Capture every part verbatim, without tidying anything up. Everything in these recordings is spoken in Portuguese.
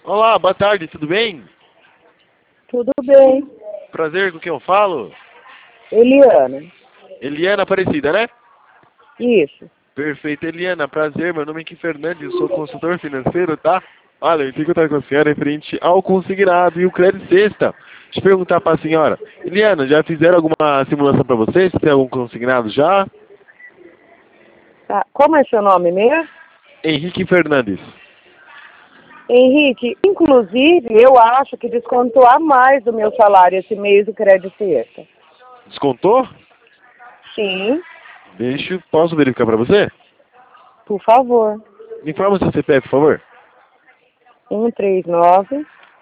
Olá, boa tarde, tudo bem? Tudo bem. Prazer, com quem eu falo? Eliana. Eliana Aparecida, né? Isso. Perfeito, Eliana, prazer, meu nome é Kim Fernandes, eu sou consultor financeiro, tá? Olha, eu tenho que contar com a senhora referente ao consignado e o crédito sexta. Deixa eu perguntar para a senhora. Eliana, já fizeram alguma simulação para vocês? Tem algum consignado já? Tá. Como é seu nome mesmo? Henrique Fernandes. Henrique, inclusive, eu acho que descontou a mais do meu salário esse mês do crédito sexta. Descontou? Sim, Deixa, eu- posso verificar para você? por favor. Me informa seu C P F, por favor. um três nove,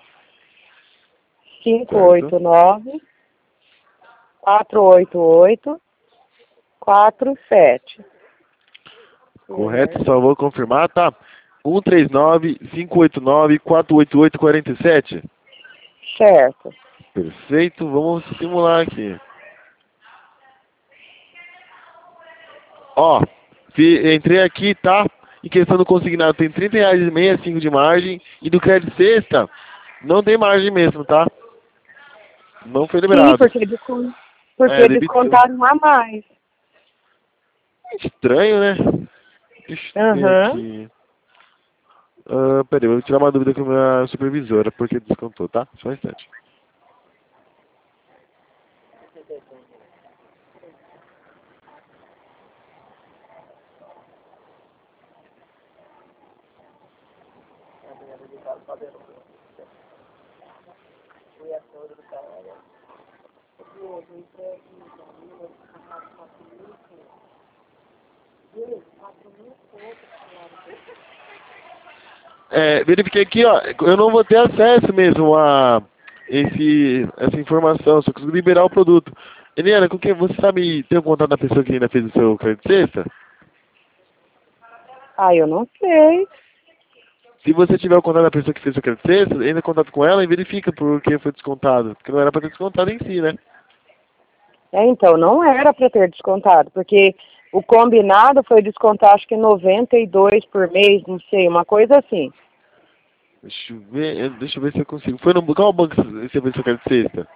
cinco Certo. oito nove, quatro oito oito, quatro sete. Correto, só vou confirmar, tá? um três nove, cinco oito nove, quatro oito oito, quatro sete. Certo. Perfeito, vamos simular aqui. Ó, fi- entrei aqui, tá? Em questão do consignado tem trinta reais e sessenta e cinco de margem. E do crédito sexta, não tem margem mesmo, tá? Não foi Sim, liberado. porque, descon... É, porque debitou. descontaram a mais. Estranho, né? Deixa eu ver Aham. aqui. Ah, peraí, vou tirar uma dúvida com a minha supervisora, porque descontou, tá? Só um instante. É, verifiquei aqui, ó, eu não vou ter acesso mesmo a esse, essa informação, só consigo liberar o produto. Eliana, com quem você sabe, tem o contato da pessoa que ainda fez o seu crédito sexta? Ah, eu não sei. Se você tiver o contato da pessoa que fez o seu crédito sexta, entra em contato com ela e verifica por que foi descontado. Porque não era para ter descontado em si, né? É, então, não era para ter descontado, porque o combinado foi descontar acho que noventa e dois por mês, não sei, uma coisa assim. Deixa eu ver, eu- deixa eu ver se eu consigo. Foi no qual banco você fez o seu crédito sexta?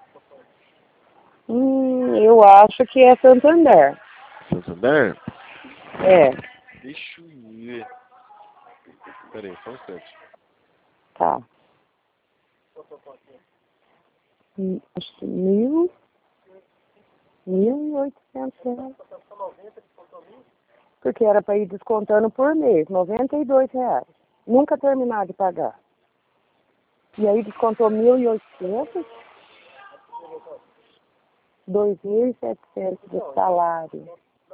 Hum, eu acho que é Santander. Santander? É, Deixa eu ver. Pera aí, só um instante. tá. Hum, Acho que mil, mil e oitocentos reais. Porque era para ir descontando por mês, noventa e dois reais. Nunca terminar de pagar. E aí descontou mil e oitocentos, dois mil e setecentos de salário.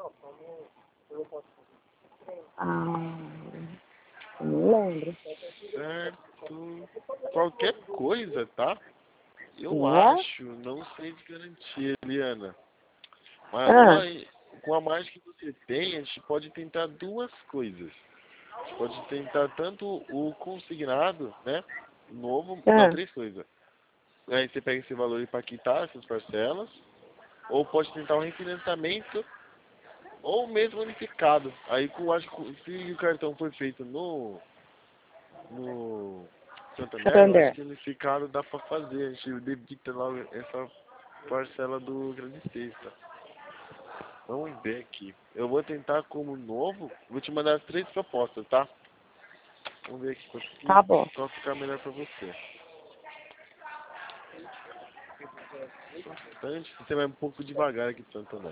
Ah, eu não lembro. Certo. Qualquer coisa, tá? Eu Não é? acho, não sei de garantia, Eliana. Mas Ah, uma, com a margem que você tem, a gente pode tentar duas coisas. A gente pode tentar tanto o consignado, né? Novo, não, ah. três coisas. Aí você pega esse valor para quitar essas parcelas, ou pode tentar um refinanciamento, ou mesmo unificado. Aí com, acho que se o cartão foi feito no, no Santander, eu acho Santander. que unificado dá para fazer. A gente debita lá essa parcela do crédito sexta. Vamos ver aqui. Eu vou tentar como novo. Vou te mandar as três propostas, tá? Vamos ver aqui qual, Tá que, bom. qual ficar melhor pra você. Então, a gente, você vai um pouco devagar aqui, Santander.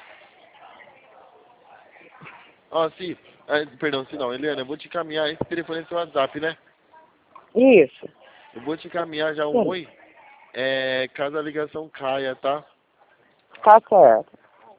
Ó, sim. Ah, perdão, se não. Eliana, eu vou te encaminhar. Esse telefone é seu WhatsApp, né? Isso. Eu vou te encaminhar já um Sim. oi. É, caso a ligação caia, tá? Tá certo.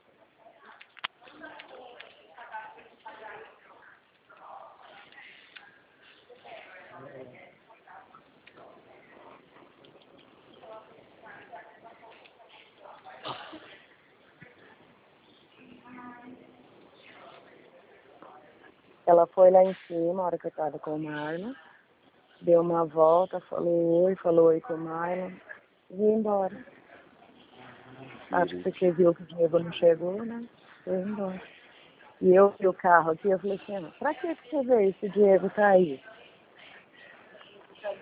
Ela foi lá em cima, a hora que eu tava com o Marlon. Deu uma volta, falou oi, falou oi com o Marlon. E ia embora. Acho que porque viu que o Diego não chegou, né? Foi embora. E eu vi o carro aqui, eu falei assim, ah, pra que que você veio se o Diego tá aí?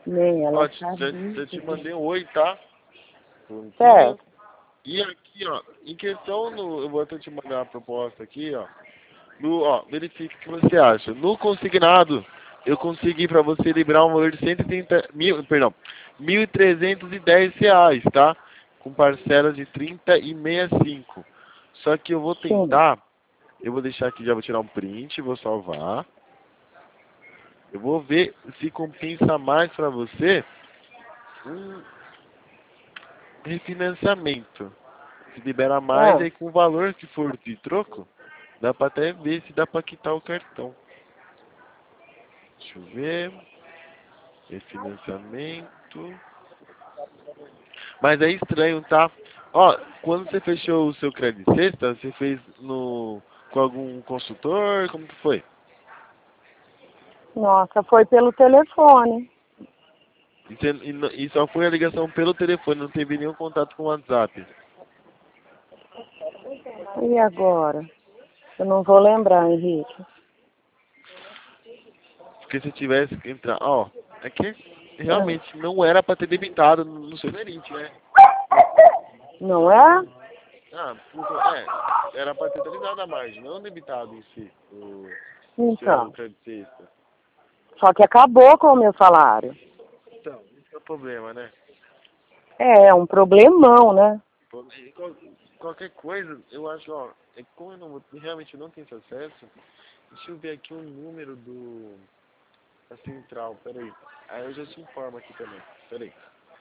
Nem ela Ó, te- sabia. já, já te mandei um oi, tá? Prontinho. Certo. E aqui, ó, em questão no. Eu vou até te mandar uma proposta aqui, ó. No, ó, verifique o que você acha. No consignado, eu consegui para você liberar um valor de cento e trinta mil, perdão, mil e trezentos e dez reais, tá? Com parcelas de trinta e sessenta e cinco. Só que eu vou Sim. tentar, eu vou deixar aqui, já vou tirar um print, vou salvar. Eu vou ver se compensa mais para você um refinanciamento. Se libera mais, Ah, aí com o valor que for de troco, dá para até ver se dá para quitar o cartão. Deixa eu ver. Refinanciamento. Mas é estranho, tá? Ó, quando você fechou o seu crédito sexta, você fez no com algum consultor? Como que foi? nossa, foi pelo telefone. E, você, e, não- e só foi a ligação pelo telefone, não teve nenhum contato com o WhatsApp. E agora? Eu não vou lembrar, Henrique. Porque se tivesse que entrar, ó, é que Ah, realmente não era para ter debitado no, no seu limite, né? não é? Ah, puta, é, era para ter debitado a margem, não debitado em si, o, o seu Então. crédito sexta. Só que acabou com o meu salário. Então, esse é o problema, né? É, é um problemão, né? Pô, e qual- Qualquer coisa, eu acho, ó, é como eu não, vou- realmente não tenho esse acesso, deixa eu ver aqui o número do da central, peraí. Aí eu já te informo aqui também, peraí.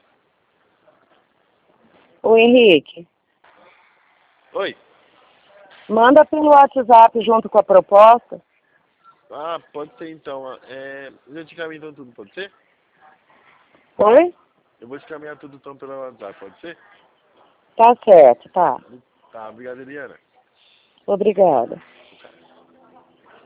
Ô, Henrique, Oi, manda pelo WhatsApp junto com a proposta. ah, pode ser então, ó, é, eu já te caminho então tudo, pode ser? Oi? Eu vou te caminhar tudo então pelo WhatsApp, pode ser? Tá certo, tá. Tá, obrigado, Eliana. Obrigada.